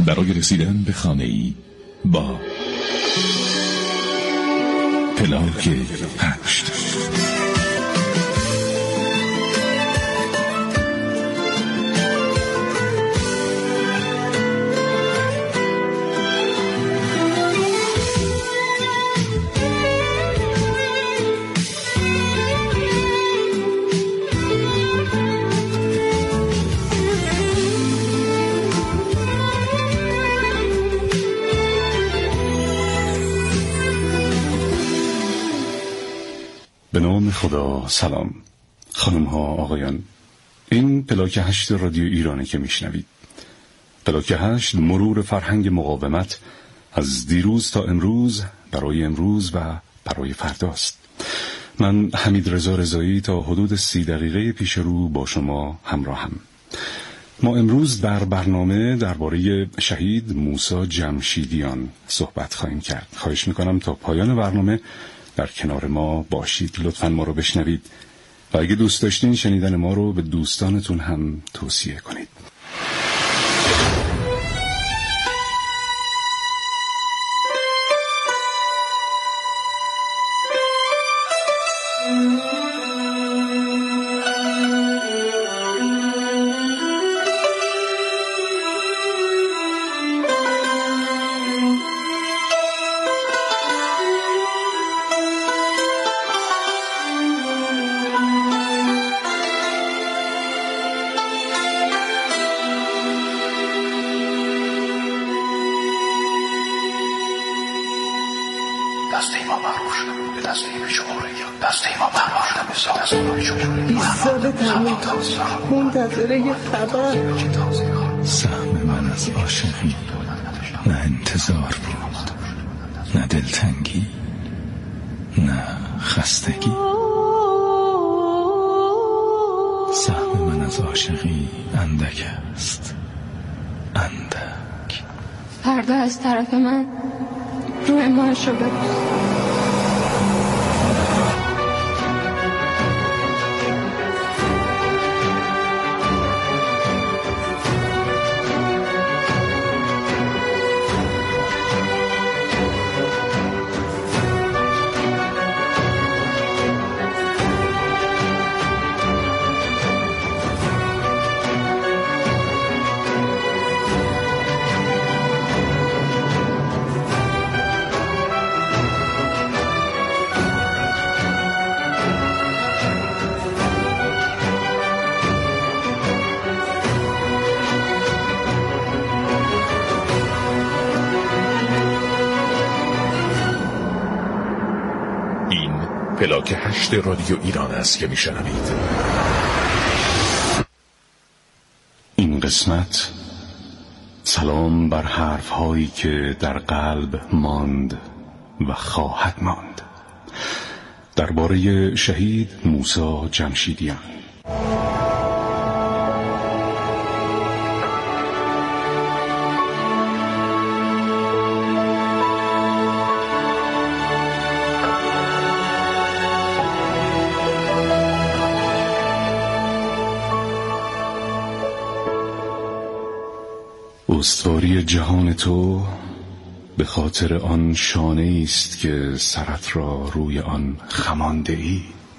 برای رسیدن به خانه‌ای با پلاک 8. به نام خدا. سلام خانم ها آقایان، این پلاک 8 رادیو ایرانه که میشنوید. پلاک 8 مرور فرهنگ مقاومت از دیروز تا امروز، برای امروز و برای فرداست. من حمید رضا رضایی تا حدود 30 دقیقه پیش رو با شما همراهم. ما امروز در برنامه درباره شهید موسی جمشیدیان صحبت خواهیم کرد. خواهش میکنم تا پایان برنامه در کنار ما باشید. لطفاً ما رو بشنوید و اگه دوست داشتین شنیدن ما رو به دوستانتون هم توصیه کنید. منتظره یه خبر. سهم من از عاشقی نه انتظار بود، نه دلتنگی، نه خستگی. سهم من از عاشقی اندک است، اندک. پرده از طرف من روی ماشو ببین. پلاک 8 رادیو ایران است که میشنوید. این قسمت سلام بر حرف هایی که در قلب ماند و خواهد ماند، درباره شهید موسی جمشیدیان. استواری جهان تو به خاطر آن شانه است که سرت را روی آن خمانده ای.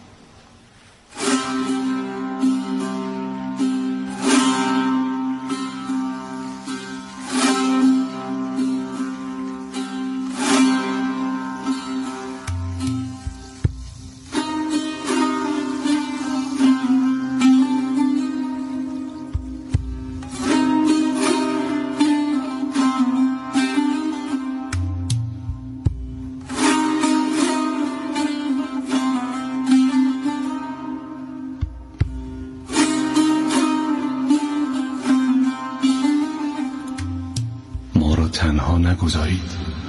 تنها نگذارید.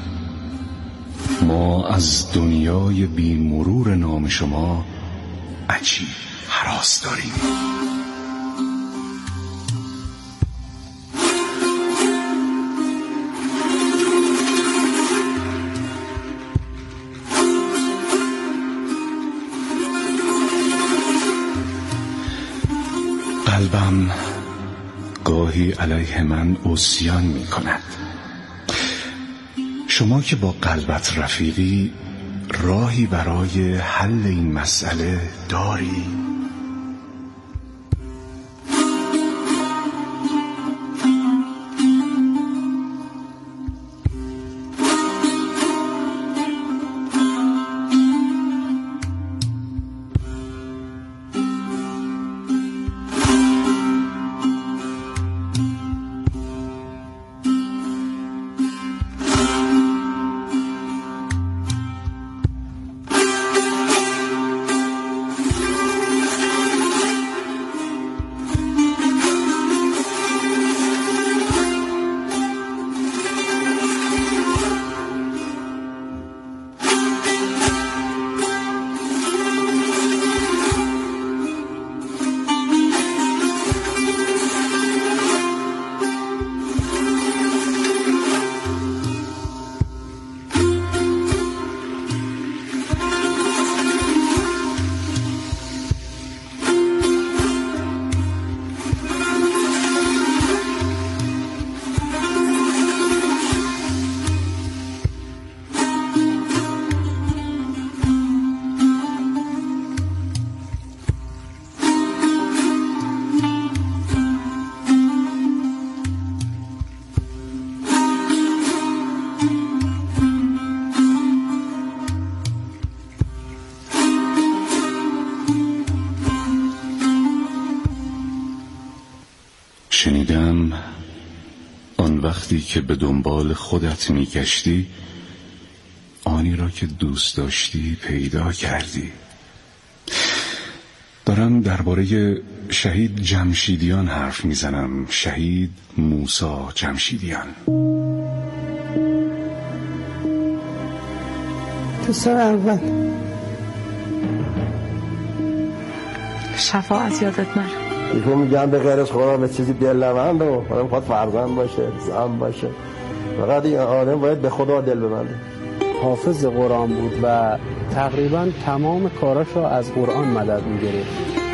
ما از دنیای بی مرور نام شما عجیب هراس داریم. قلبم گاهی گاهی علیه من عصیان می کند. شما که با قلبت رفیقی راهی برای حل این مسئله داری؟ شنیدم آن وقتی که به دنبال خودت میگشتی آنی را که دوست داشتی پیدا کردی. دارم درباره شهید جمشیدیان حرف میزنم. شهید موسی جمشیدیان. تو سر اول شفاعت یادت نره. ایشون میگن به غیر از خدا به چیزی دل نبند و آدم خواهد فرزند باشه، زن باشه، فقط این آدم باید به خدا دل ببنده. حافظ قرآن بود و تقریبا تمام کاراشو از قرآن مدد میگرفت.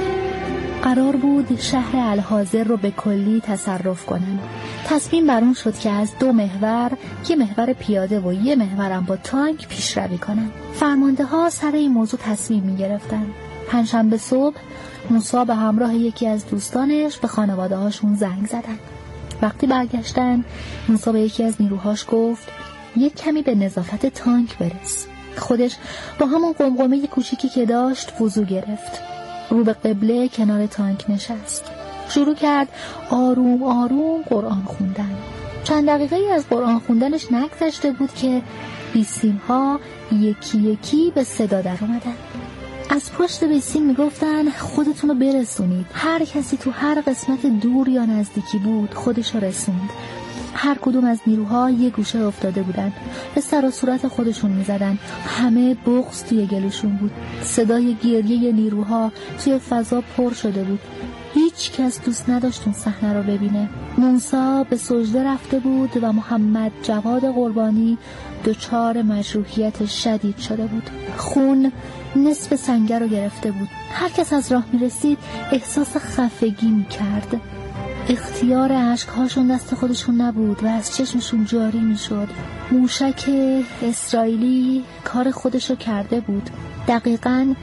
قرار بود شهر الحاضر رو به کلی تصرف کنن. تصمیم بر اون شد که از 2 محور، یه محور پیاده و یه محورم با تانک پیشروی کنن. فرمانده ها سر این موضوع تصمیم میگرفتن. پنجشنبه صبح موسی به همراه یکی از دوستانش به خانواده هاشون زنگ زدن. وقتی برگشتن موسی به یکی از نیروهاش گفت یک کمی به نظافت تانک برس. خودش با همون قمقمه کوچیکی که داشت وضو گرفت، رو به قبله کنار تانک نشست، شروع کرد آروم آروم قرآن خوندن. چند دقیقه از قرآن خوندنش نگذشته بود که بیسیم ها یکی یکی به صدا در اومدن. از پشت بیسیم میگفتن خودتون رو برسونید. هر کسی تو هر قسمت دور یا نزدیکی بود خودش رو رسوند. هر کدوم از نیروها یه گوشه افتاده بودن، به سر و صورت خودشون میزدن. همه بغض توی گلوشون بود. صدای گریه نیروها توی فضا پر شده بود. هیچ کس دوست نداشت اون صحنه رو ببینه. موسی به سجده رفته بود و محمد جواد قربانی دچار مجروحیت شدید شده بود. خون نصف سنگر رو گرفته بود. هر کس از راه میرسید احساس خفگی میکرد. اختیار عشقهاشون دست خودشون نبود و از چشمشون جاری میشد. موشک اسرائیلی کار خودشو کرده بود. دقیقاً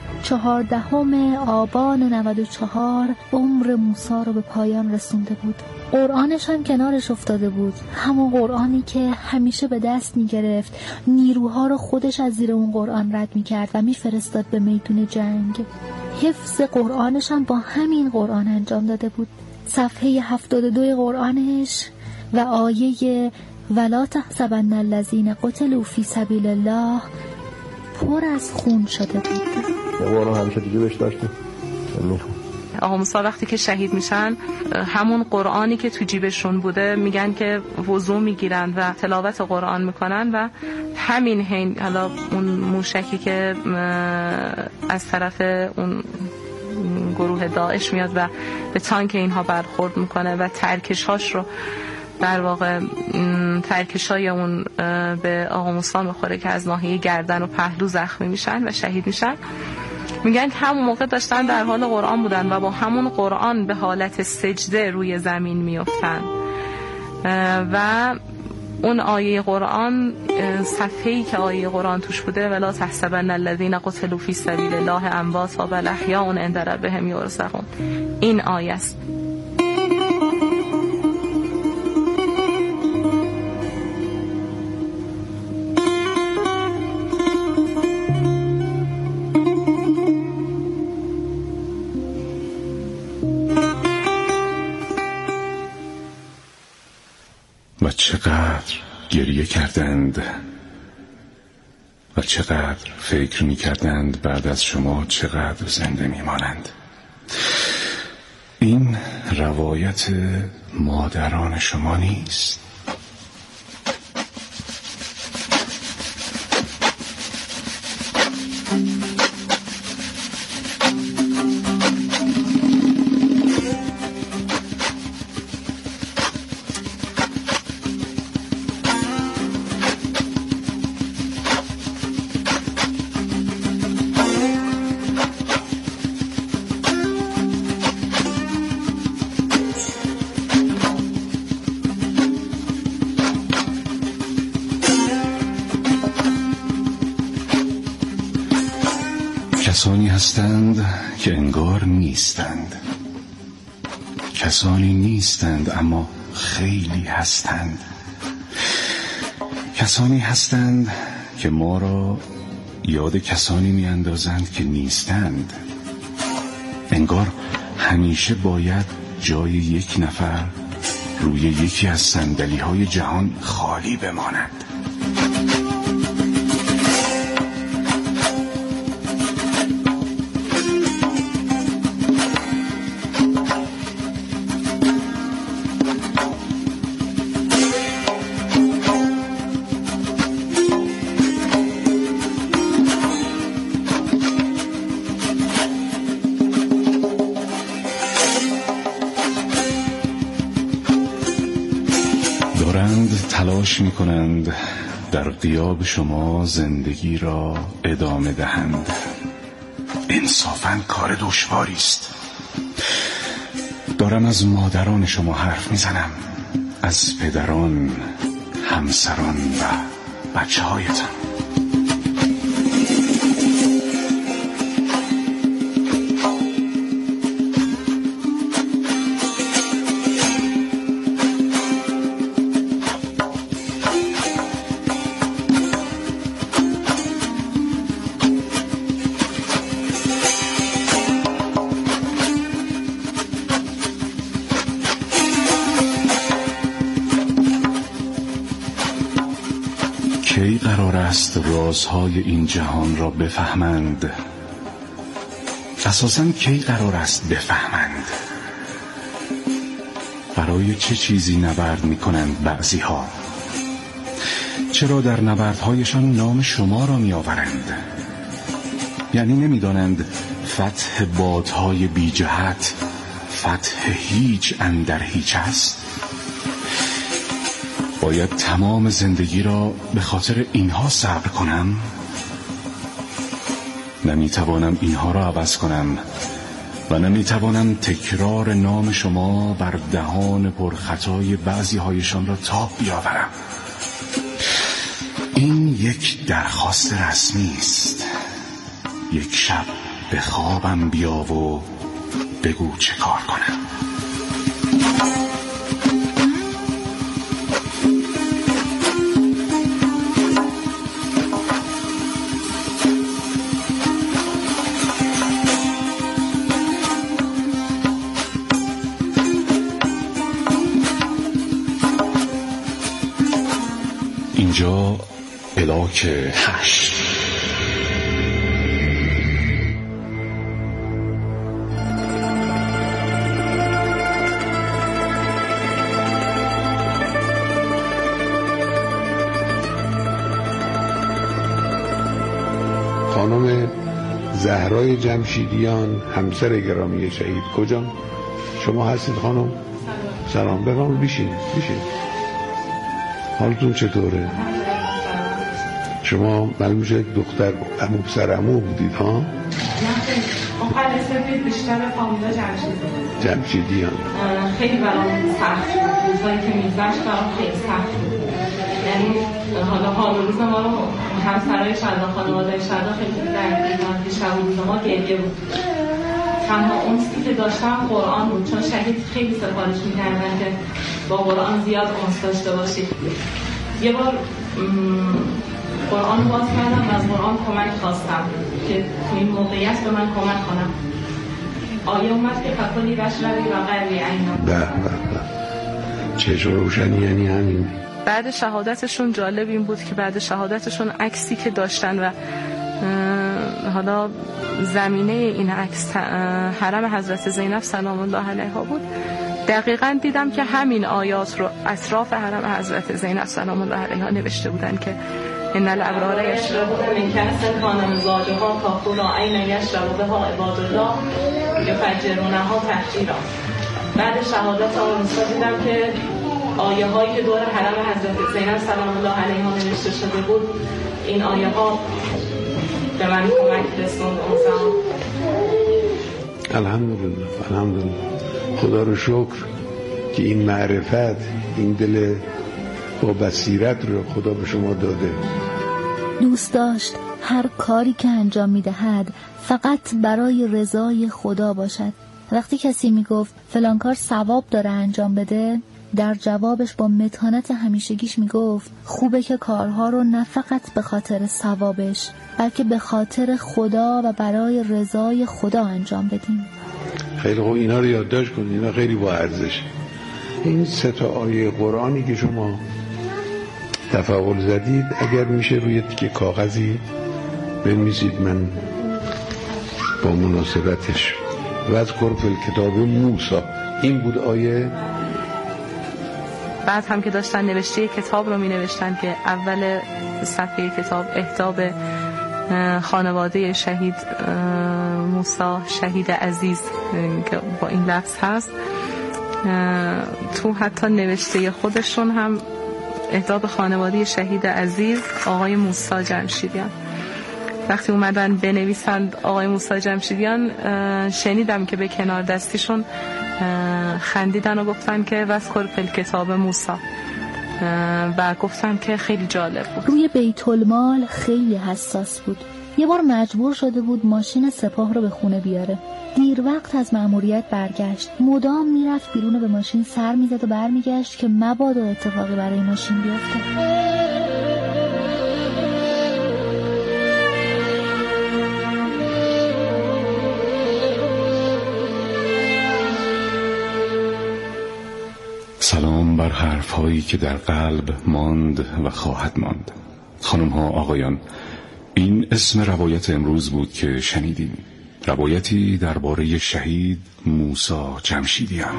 14 آبان 94 عمر موسی رو به پایان رسونده بود. قرآنش هم کنارش افتاده بود، همون قرآنی که همیشه به دست میگرفت، نیروها رو خودش از زیر اون قرآن رد میکرد و میفرستاد به میدون جنگ. حفظ قرآنش هم با همین قرآن انجام داده بود. صفحه 72 قرآنش و آیه ولا تحسبن الذین قتلوا فی سبیل الله پر از خون شده بود. قرآن همیشه دیگه بهش داشتیم میخون. آقا موسی وقتی که شهید میشن همون قرآنی که تو جیبشون بوده میگن که وضو میگیرن و تلاوت قرآن میکنن و همین حین حالا اون موشکی که از طرف اون گروه داعش میاد و به تانک اینها برخورد میکنه و ترکشاش رو در واقع ترکشای اون به آقا موسی میخوره که از ناحیه گردن و پهلو زخمی میشن و شهید میشن. میگن که همون موقع داشتن در حال قرآن بودن و با همون قرآن به حالت سجده روی زمین میافتن و اون آیه قرآن، صفحه‌ای که آیه قرآن توش بوده ولا تحسبن الذين قتلوا في سبيل الله امواتا بل احیاء عند ربهم یرزقون، این آیه است. و چقدر گریه کردند و چقدر فکر می کردند بعد از شما چقدر زنده می مانند. این روایت مادران شما نیست. کسانی هستند که انگار نیستند، کسانی نیستند اما خیلی هستند، کسانی هستند که ما را یاد کسانی می اندازند که نیستند. انگار همیشه باید جای یک نفر روی یکی از صندلی‌های جهان خالی بماند. تلاش می کنند در غیاب شما زندگی را ادامه دهند. انصافاً کار دشواری است. دارم از مادران شما حرف می زنم، از پدران، همسران و بچه هایتان. کی قرار است رازهای این جهان را بفهمند؟ اساساً کی قرار است بفهمند؟ برای چه چیزی نبرد می کنند بعضی ها؟ چرا در نبردهایشان نام شما را می آورند؟ یعنی نمی دانند فتح بادهای بی جهت فتح هیچ اندر هیچ است؟ باید تمام زندگی را به خاطر اینها صبر کنم؟ نمیتوانم اینها را عوض کنم و نمیتوانم تکرار نام شما بر دهان پرخطای بعضی هایشان را تاب بیاورم. این یک درخواست رسمی است. یک شب به خوابم بیا و بگو چه کار کنم. اینجا بلاک 8. خانم زهرای جمشیدیان، همسر گرامی شهید کجا؟ شما هستید خانم؟ سلام. بفرمایید بشین. حالتون چطوره؟ شما معلوم میشه دختر عمو پسر عمو بودید ها؟ آخر اسم بیشتر فامیلا جمشیدیان خیلی برام سخت بود. روزایی که میگذشت برام خیلی سخت بود. یعنی حال و روز ما رو همسرای شهدا، خانواده شهدا خیلی درگیرن که شب و روز ما گریه بود. تنها اون چیزی که داشتم قرآن بود، چون شهید خیلی سفارش می‌کردن که با قرآن زیاد انس داشته باشید. یه بار قرآن باز کردم و از قرآن کمک خواستم که تو این موقعیت به من کمک کنم. آیه اومد که فکلی بشروی و غیری عینا. به چشم روشنی، یعنی همین. بعد شهادتشون جالب این بود که بعد شهادتشون عکسی که داشتن و حالا زمینه این عکس حرم حضرت زینب سلام الله علیها بود. دقیقاً دیدم که همین آیات رو اطراف حرم حضرت زینب سلام الله علیها نوشته بودن که ان الابرار یشربون من کأس کان مزاجها کافور عین یشرب بها عباد الله یفجرونها تفجیرا. بعد شهادت آقا دیدم که آیه هایی که دور حرم حضرت زینب سلام الله علیها نوشته شده بود، این آیه ها به من کمک رسوند. الحمدلله خدا رو شکر که این معرفت، این دل با بصیرت رو خدا به شما داده. دوست داشت هر کاری که انجام میدهد فقط برای رضای خدا باشد. وقتی کسی میگفت فلان کار ثواب داره انجام بده، در جوابش با متانت همیشگیش میگفت خوبه که کارها رو نه فقط به خاطر ثوابش بلکه به خاطر خدا و برای رضای خدا انجام بدیم. خیلی خوب، اینا رو یادداشت کنید، اینا خیلی با ارزشه. این 3 آیه قرآنی که شما تفاول زدید، اگر میشه روی تیکه کاغذی بنویسید، من با مناسبتش واذکر فی الکتاب موسی، این بود آیه. بعد هم که داشتن نوشته کتاب رو می نوشتن که اول صفحه کتاب اهدا به خانواده شهید موسی شهید عزیز که با این لفظ هست، تو حتی نوشته خودشون هم اهدا به خانواده شهید عزیز آقای موسی جمشیدیان. وقتی اومدن بنویسند آقای موسی جمشیدیان، شنیدم که به کنار دستیشون خندیدن و گفتن که واذکر فی الکتاب موسی و گفتن که خیلی جالب بود. روی بیت المال خیلی حساس بود. یه بار مجبور شده بود ماشین سپاه رو به خونه بیاره. دیر وقت از مأموریت برگشت. مدام میرفت بیرون، به ماشین سر میزد و برمیگشت که مبادا اتفاقی برای ماشین بیفته. سلام بر حرفهایی که در قلب ماند و خواهد ماند. خانم ها، آقایان، این اسم روایت امروز بود که شنیدیم. روایتی درباره شهید موسی جمشیدیان.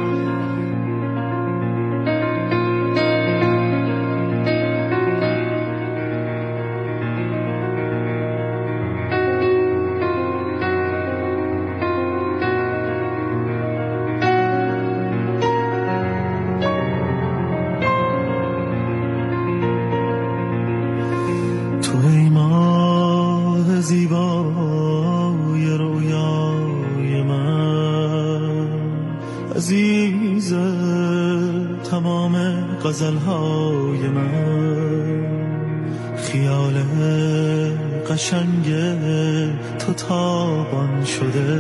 غزلهای من خیال قشنگ تو تابان شده،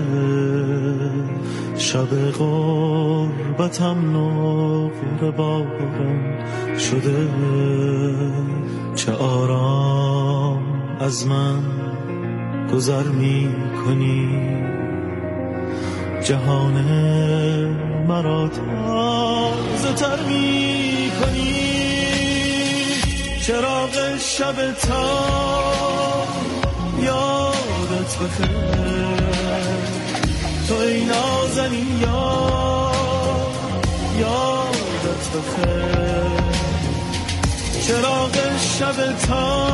شب غربتم نقل باران شده. چه آرام از من گذر می کنی، جهان مرا تازه تر می کنی. چراغ شب تا یادت بخیر، تو ای نازنین یادت بخیر. چراغ شب تا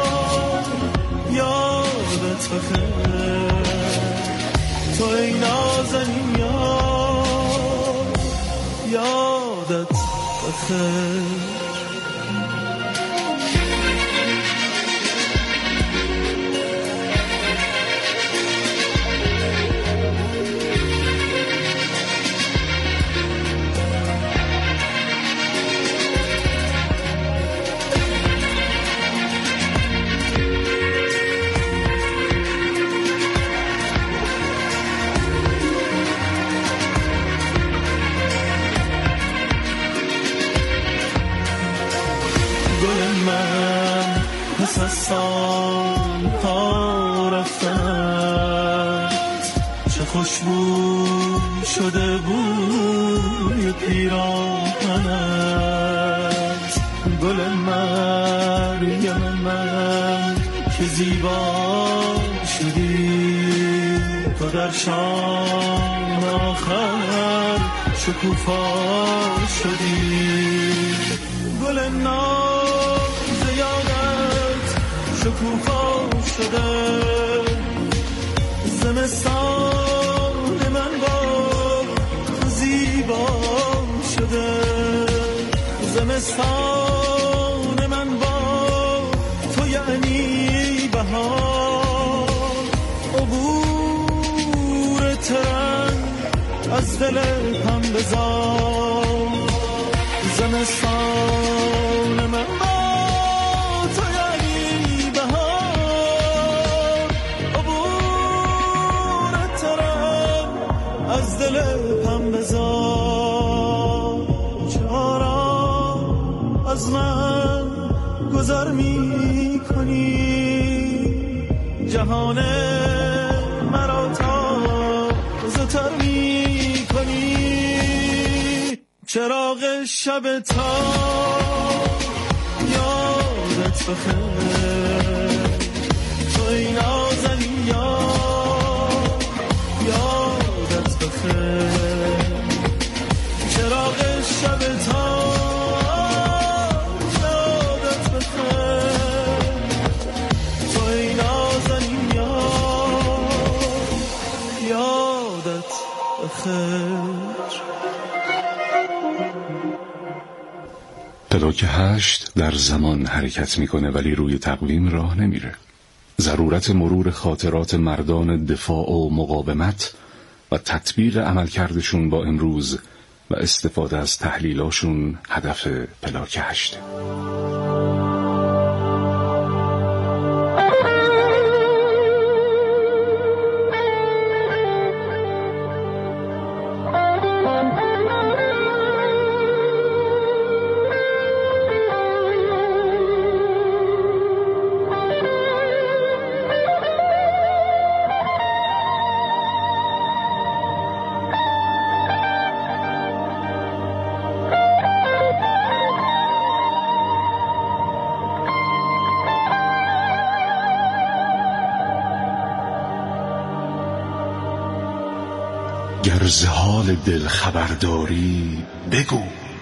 یادت بخیر، تو ای نازنین یادت بخیر. گل من پس از سالها رفتن چه خوشبو شده بوی پیراهنت گل مریم من که زیبا شدی تو در شام آخر شکوفا شدی گل ناز یادت شکوفا شده زمستان من با زیبا شده زمستان من با تو یعنی بهار عبور ترن از دل هم بزار زمستان من با تو یعنی بهار عبور ترن از دل هم بزار چرا از من گذر می کنی جهان مرا تازه تر می کنی چراغ شب تا یادت بخیر تو ای نازنین یادت بخیر چراغ شب تا یادت بخیر تو ای نازنین یادت بخیر پلاک 8 در زمان حرکت میکنه ولی روی تقویم راه نمیره. ضرورت مرور خاطرات مردان دفاع و مقاومت و تطبیق عملکردشون با امروز و استفاده از تحلیلاشون هدف پلاک 8. گر ز حال دل خبرداری بگو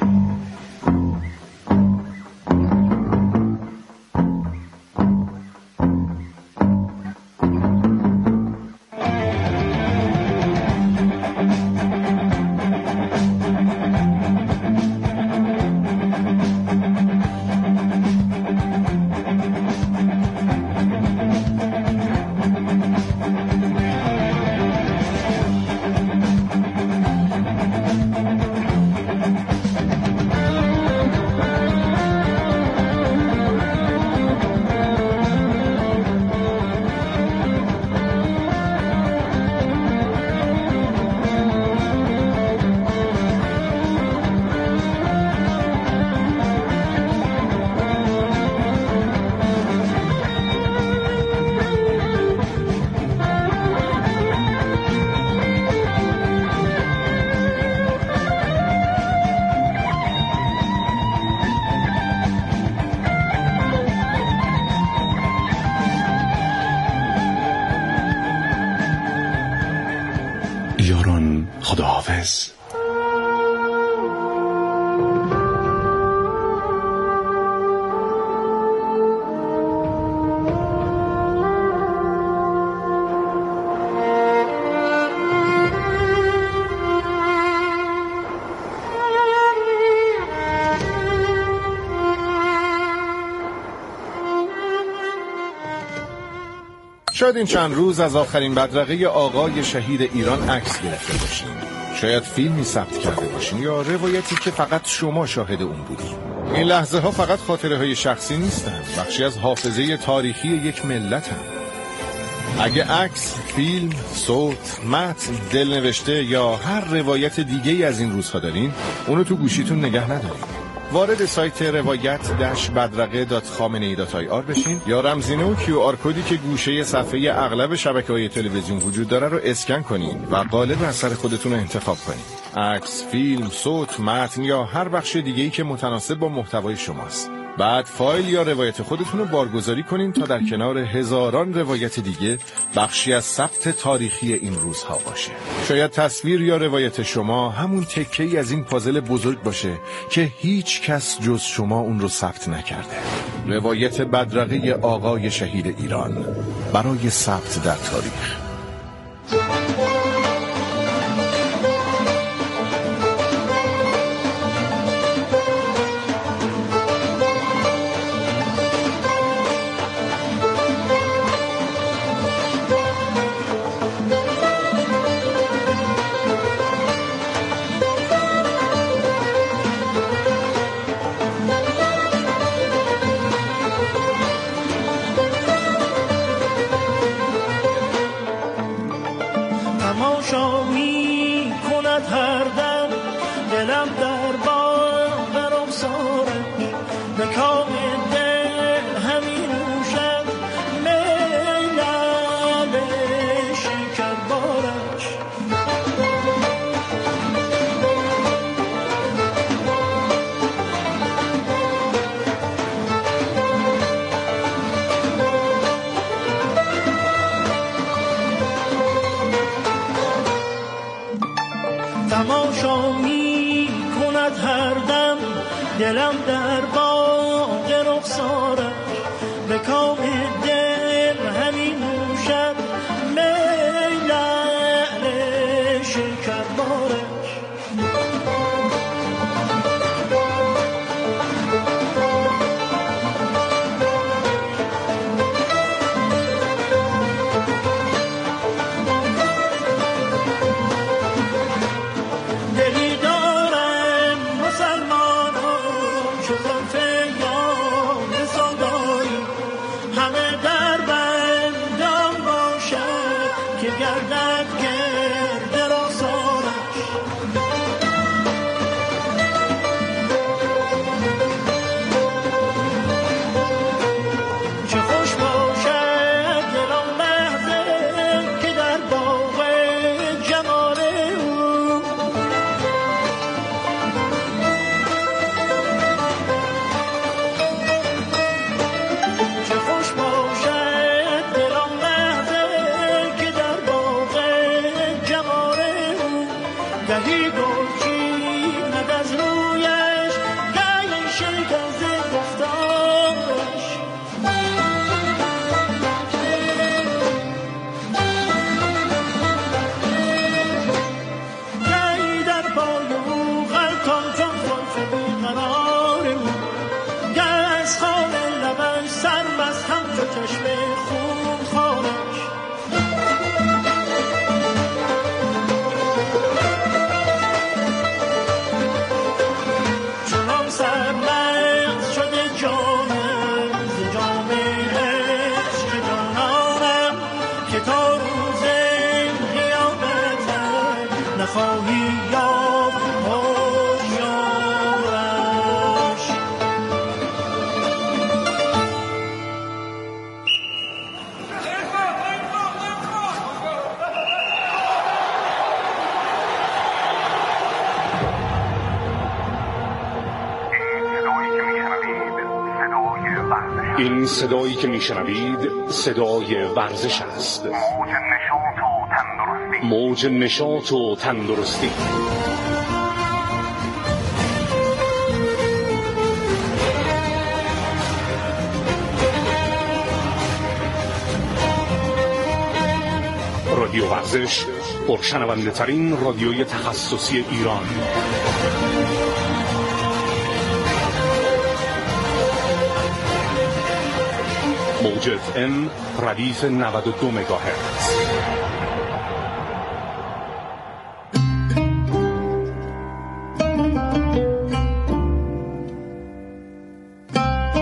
یاران خداحافظ. شاید این چند روز از آخرین بدرقه آقای شهید ایران عکس گرفته باشین. شاید فیلمی ثبت کرده باشین یا روایتی که فقط شما شاهد اون بودین. این لحظه ها فقط خاطره های شخصی نیستن، بخشی از حافظه تاریخی یک ملت هم. اگه عکس، فیلم، صوت، متن، دلنوشته یا هر روایت دیگه‌ای از این روزها دارین، اونو تو گوشیتون نگه ندارین. وارد سایت روایت-بدرقه.خامنه‌ای.ir بشین یا رمزینه و QR کدی که گوشه صفحه اغلب شبکه‌های تلویزیون وجود داره رو اسکن کنین و قالب اثر خودتون رو انتخاب کنین. عکس، فیلم، صوت، متن یا هر بخش دیگه‌ای که متناسب با محتوای شماست. بعد فایل یا روایت خودتون رو بارگذاری کنین تا در کنار هزاران روایت دیگه بخشی از ثبت تاریخی این روزها باشه. شاید تصویر یا روایت شما همون تکه‌ای از این پازل بزرگ باشه که هیچ کس جز شما اون رو ثبت نکرده. روایت بدرقه آقای شهید ایران برای ثبت در تاریخ. تماشا می کند هر دم دلم در باغ رخسارش به کام دل همین نوشد می لعل شکربارش. این صدایی که میشنوید صدای ورزش است. موج نشاط و تندرستی. رادیو ورزش، پرشنونده ترین رادیوی تخصصی ایران. موج FM ردیف 92 مگاهرتز.